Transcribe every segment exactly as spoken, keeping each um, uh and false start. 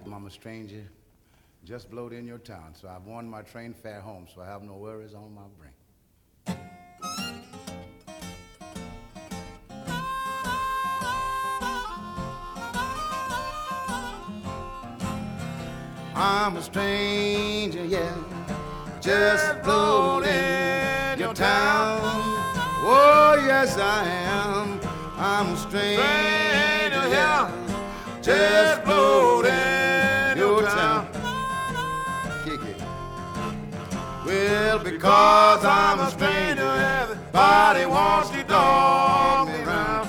something. I'm a stranger, just blowed in your town, so I've won my train fare home, so I have no worries on my brain. I'm a stranger, yeah, just blowed in your town. Oh, yes, I am. I'm a stranger, yeah, just blowed in your town. Kick it. Well, because I'm a stranger, everybody wants to dog me around.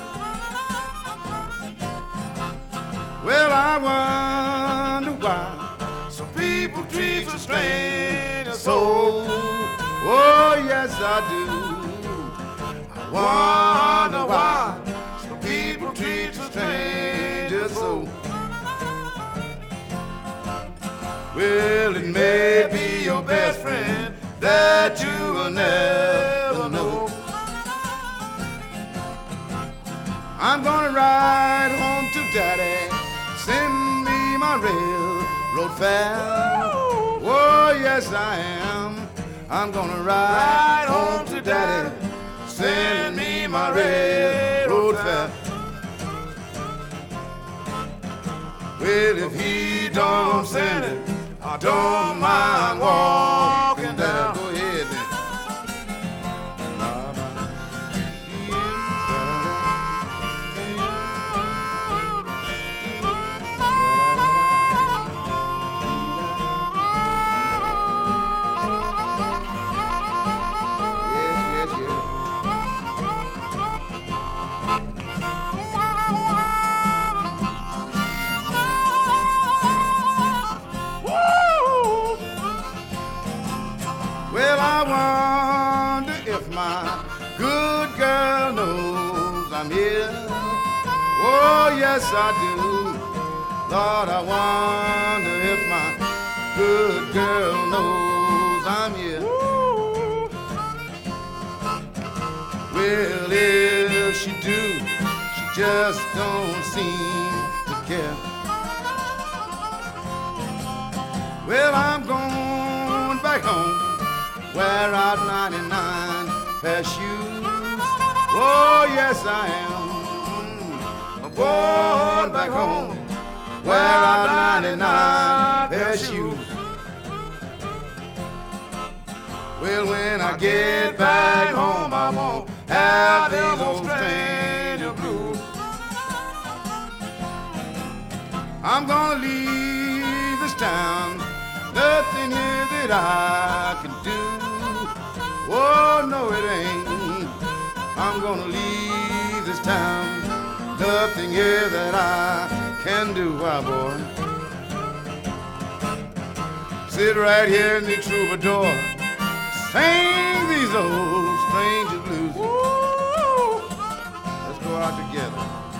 Well, I wonder why people treat a stranger so. Oh, yes, I do. I wonder why some people treat a stranger so. Well, it may be your best friend that you will never know. I'm gonna ride home to Daddy, send me my railroad fare. Oh, yes, I am. I'm gonna ride home to Daddy, send me my railroad fare. Well, if he don't send it, I don't mind walking down. Go ahead then. Well, I wonder if my good girl knows I'm here. Oh, yes, I do. Lord, I wonder if my good girl knows I'm here. Well, if she do, she just don't seem to care. Well, I'm going back home, wear out ninety-nine pair of shoes. Oh, yes, I am. I'm going back home, wear out ninety-nine pair of shoes. Well, when I get back home, I won't have these old stranger blues. I'm gonna leave this town, nothing here that I can do. Oh, no, it ain't. I'm gonna leave this town, nothing here that I can do. Why, boy? Sit right here in the troubadour, sing these old stranger blues. Woo! Let's go out together.